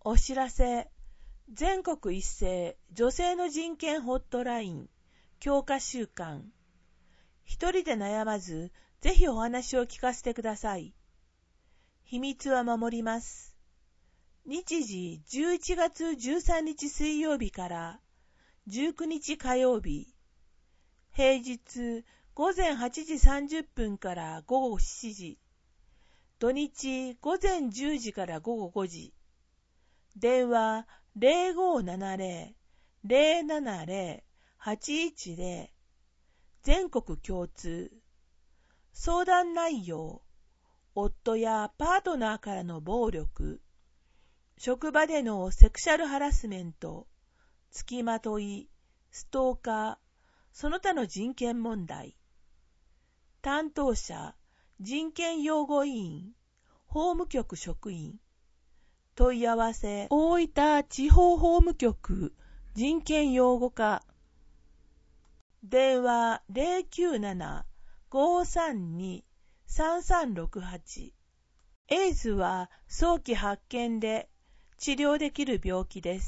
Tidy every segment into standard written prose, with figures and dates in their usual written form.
お知らせ。全国一斉女性の人権ホットライン強化週間。一人で悩まず、ぜひお話を聞かせてください。秘密は守ります。日時11月13日水曜日から19日火曜日。平日午前8時30分から午後7時。土日午前10時から午後5時。電話 0570-070-810 全国共通。相談内容、夫やパートナーからの暴力、職場でのセクシャルハラスメント、付きまとい、ストーカー、その他の人権問題。担当者、人権擁護委員、法務局職員。問い合わせ、大分地方法務局人権擁護課。電話 097-532-3368。エイズは早期発見で治療できる病気です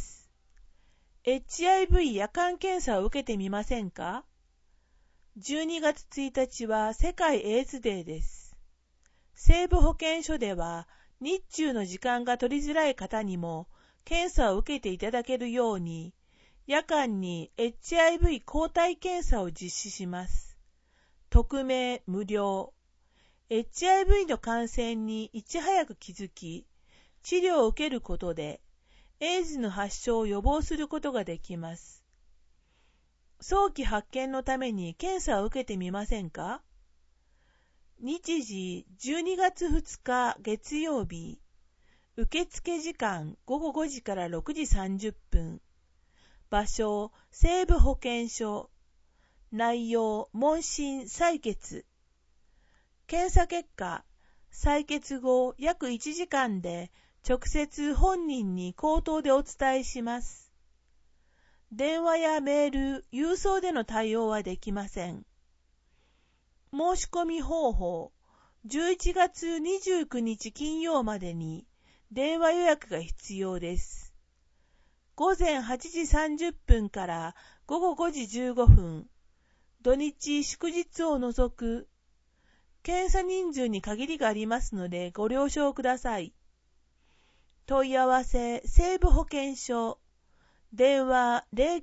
。HIV 夜間検査を受けてみませんか？ 12 月1日は世界エイズデーです。西部保健所では日中の時間が取りづらい方にも検査を受けていただけるように、夜間に HIV 抗体検査を実施します。匿名無料。HIV の感染にいち早く気づき、治療を受けることで、エイズの発症を予防することができます。早期発見のために検査を受けてみませんか？日時12月2日月曜日。受付時間午後5時から6時30分。場所、西部保健所。内容、問診採血。検査結果、採血後約1時間で直接本人に口頭でお伝えします。電話やメール、郵送での対応はできません。申し込み方法、11月29日金曜までに電話予約が必要です。午前8時30分から午後5時15分、土日祝日を除く。検査人数に限りがありますのでご了承ください。問い合わせ、西部保健所。電話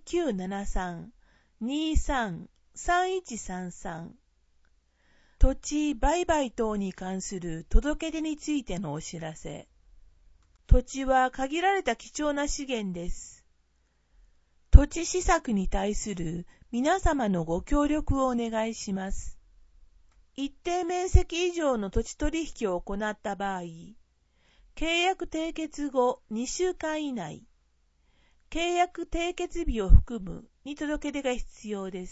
0973-23-3133。土地売買等に関する届け出についてのお知らせ。土地は限られた貴重な資源です。土地施策に対する皆様のご協力をお願いします。一定面積以上の土地取引を行った場合、契約締結後2週間以内、契約締結日を含むに届け出が必要です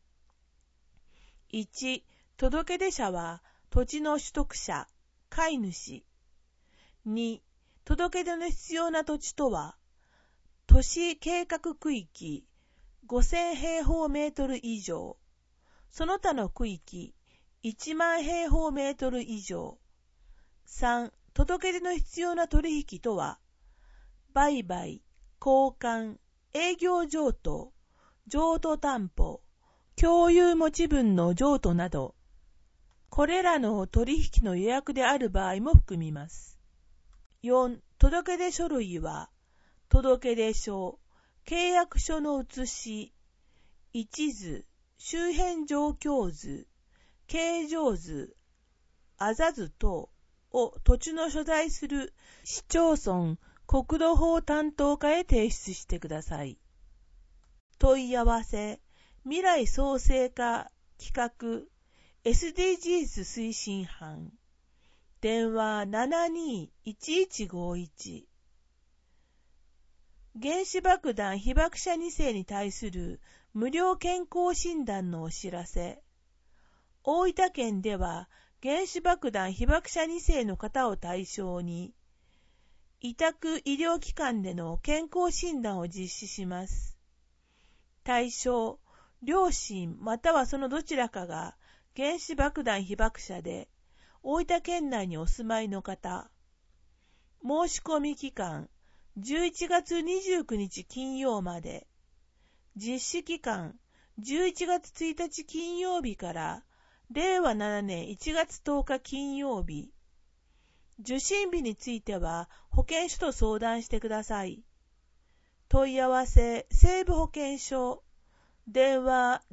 。1、届け出者は土地の取得者、飼い主。2、届け出の必要な土地とは、都市計画区域5000平方メートル以上、その他の区域1万平方メートル以上。3、届け出の必要な取引とは、売買、交換、営業譲渡、譲渡担保、共有持ち分の譲渡など、これらの取引の予約である場合も含みます。4、届け出書類は、届出書、契約書の写し、一図、周辺状況図、形状図、あざ図等を土地の所在する市町村国土法担当課へ提出してください。問い合わせ、未来創生課企画 SDGs 推進班。電話 72-1151。原子爆弾被爆者2世に対する無料健康診断のお知らせ。大分県では原子爆弾被爆者2世の方を対象に、委託医療機関での健康診断を実施します。対象、両親またはそのどちらかが原子爆弾被爆者で、大分県内にお住まいの方。申し込み期間、 11月29日金曜まで。実施期間、11月1日金曜日から令和7年1月10日金曜日。受診日については保健所と相談してください。問い合わせ、西部保健所、電話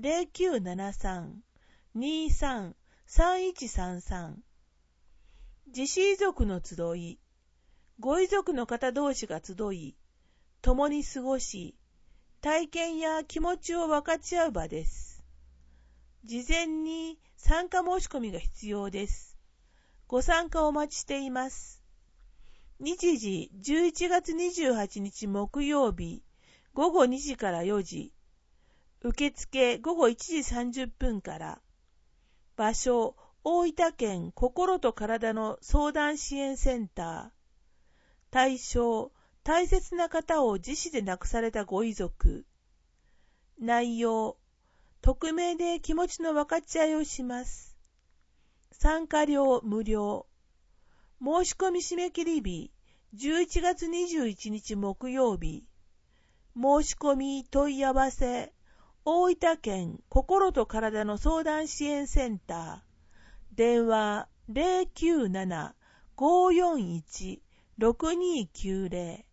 0973-23-3133。自死遺族の集い、ご遺族の方同士が集い、共に過ごし、体験や気持ちを分かち合う場です。事前に参加申し込みが必要です。ご参加お待ちしています。日時11月28日木曜日午後2時から4時。受付午後1時30分から。場所、大分県心と体の相談支援センター。対象、大切な方を自死で亡くされたご遺族。内容、匿名で気持ちの分かち合いをします。参加料無料。申し込み締め切り日、11月21日木曜日。申し込み問い合わせ、大分県心と体の相談支援センター。電話 097-541-6290